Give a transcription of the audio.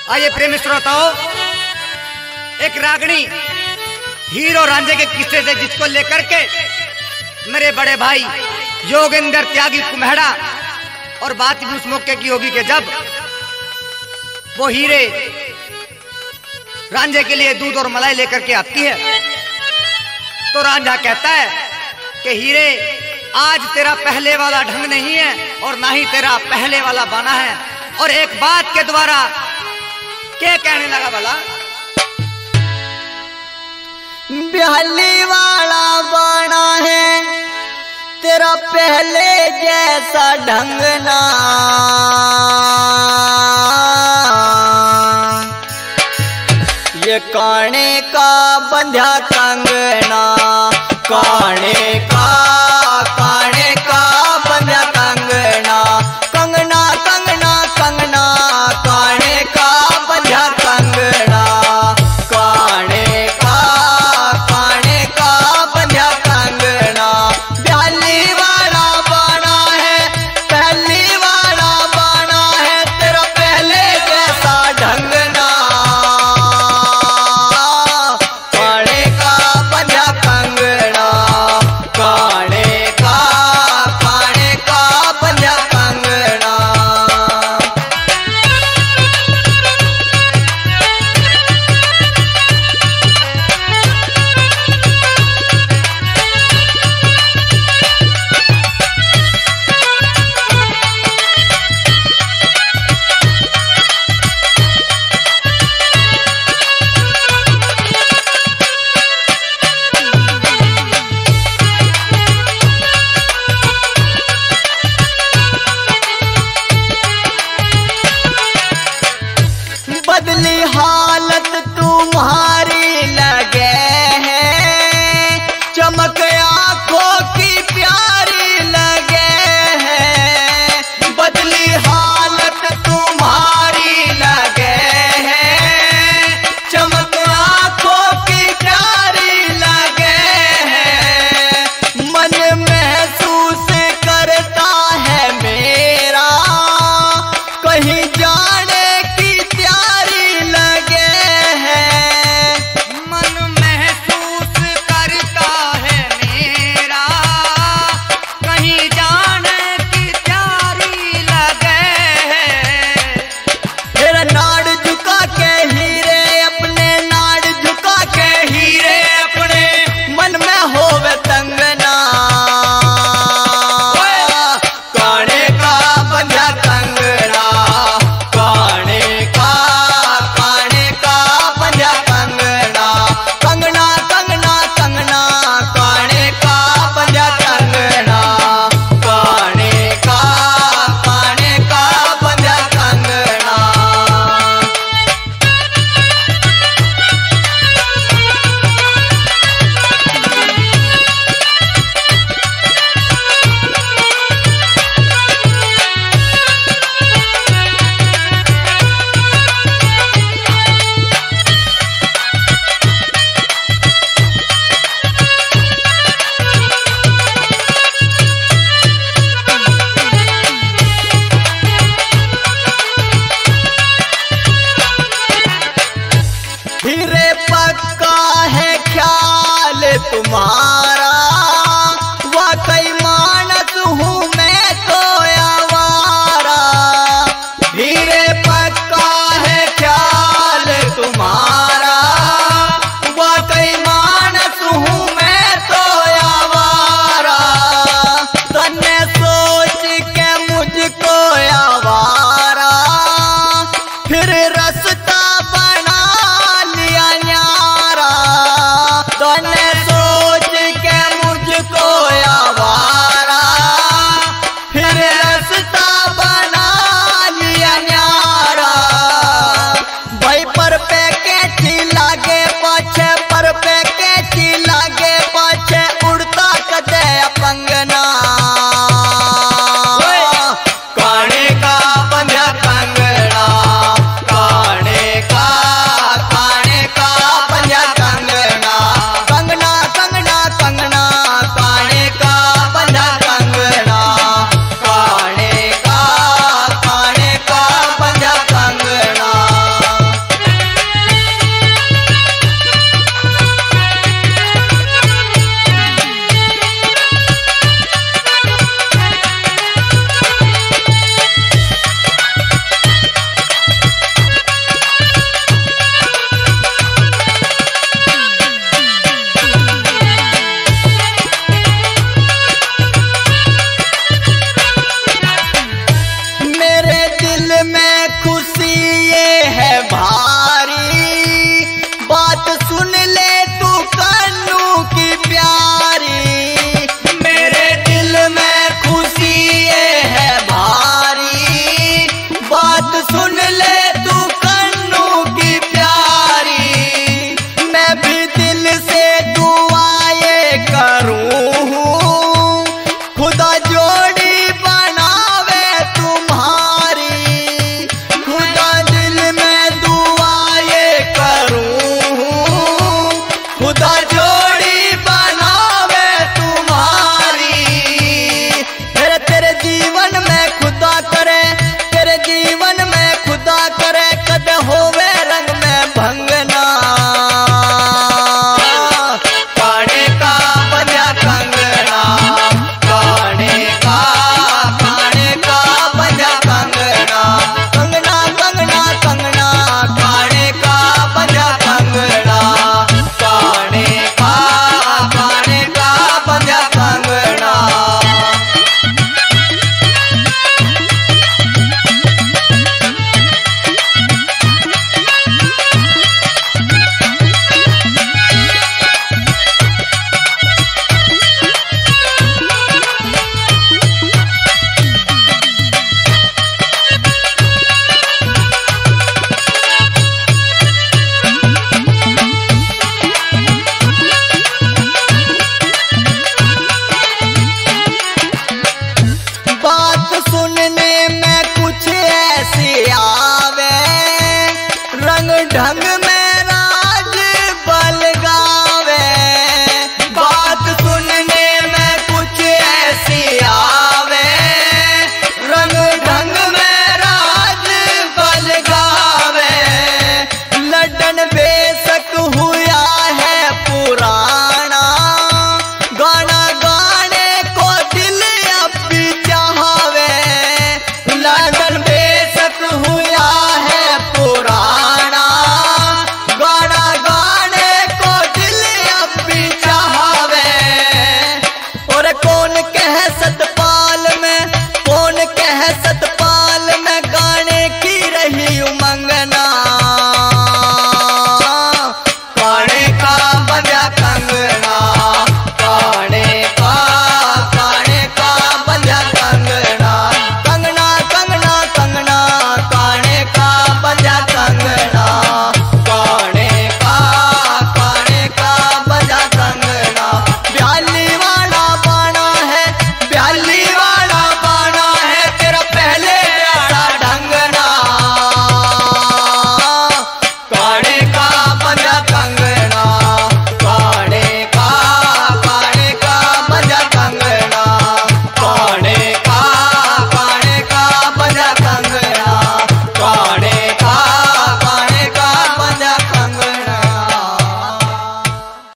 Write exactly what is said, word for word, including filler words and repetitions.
आइए प्रेमी श्रोताओं, एक रागणी हीर और रांझे के किस्से से जिसको लेकर के मेरे बड़े भाई योगेंद्र त्यागी कुम्हेड़ा और बात भी उस मौके की होगी कि जब वो हीरे रांझे के लिए दूध और मलाई लेकर के आती है तो रांझा कहता है कि हीरे आज तेरा पहले वाला ढंग नहीं है और ना ही तेरा पहले वाला बाना है। और एक बात के द्वारा क्या कहने लगा भला, बिहली वाला बाना है तेरा पहले जैसा ढंग ना, ये काने का बंध्या कंगना, काने का काने का बंध्या कंगना, कंगना कंगना कंगना काने का बंध्या कंगना, काने का काने का बंध्या कंगना। बिहली वाला बाना है पहली वाला बाना है तेरा पहले जैसा ढंग ना, काने का बंध्या कंगना, काने का काने का बंध्या कंगना। बदली हालत तुम्हारी लगे है, चमक आंखों की प्यारी लगे है, बदली हालत तुम्हारी लगे है, चमक आंखों की प्यारी लगे है, मन महसूस करता है मेरा कहीं जाने हीरे पक्का है ख्याल तुम्हारा, वाकई मानस हूँ मैं तो आवारा, हीरे पक्का है ख्याल तुम्हारा, वाकई मानस हूँ मैं तो आवारा, तन्ने सोच के मुझको आवारा फिर रास्ता बना न्यारा, तने सोच के मुझको आवारा फिर रास्ता बना लिया न्यारा। सुन ले तू कन्नू की प्यारी, मैं भी दिल से दुआएं करूं, खुदा जोड़ी बनावे तुम्हारी, खुदा दिल में दुआएं करूं, खुदा जोड़ी बनावे तुम्हारी। तेरे तेरे जीवन में खुदा करे, तेरे जीवन में खुदा करे, कद होवे रंग में भंगना, काने का बजा कंगना, काने का काने का बजा कंगना, कंगना कंगना कंगना, काने का बजा कंगना, काने का काने का बजा कंगना। बात सुनने में कुछ ऐसी आवे, रंग ढंग